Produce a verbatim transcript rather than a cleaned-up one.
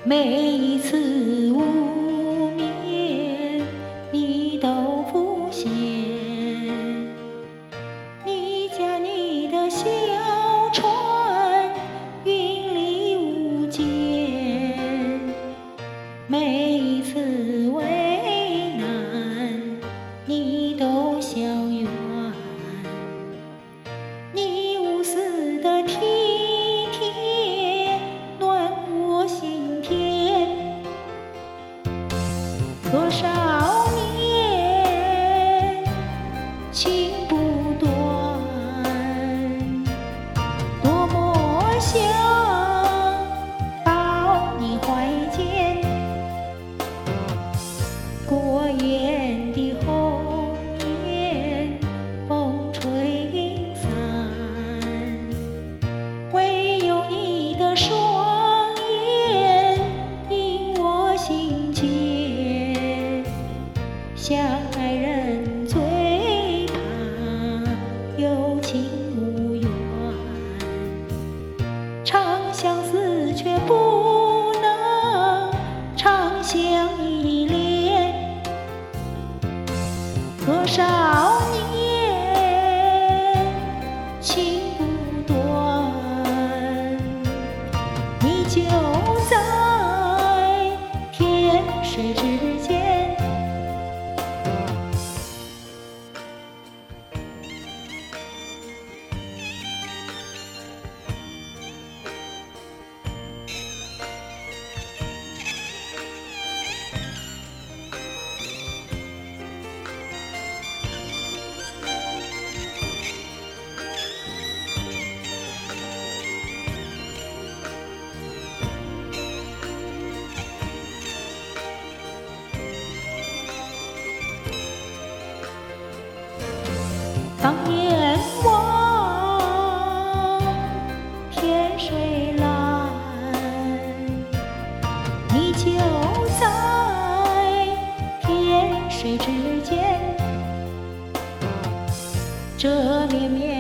每一次无眠，你都浮现。你家你的小船，云里雾间。每一次为难，你都笑远。你无私的体贴，暖我心田。多少年情不断，多么想抱你怀间。过眼的红颜，风吹云散，唯有你的双眼映我心间。相爱人最怕有情无缘，长相思却不能长相依恋。多少年情不断，你就在天水之间。当年望天水蓝，你就在天水之间。这绵绵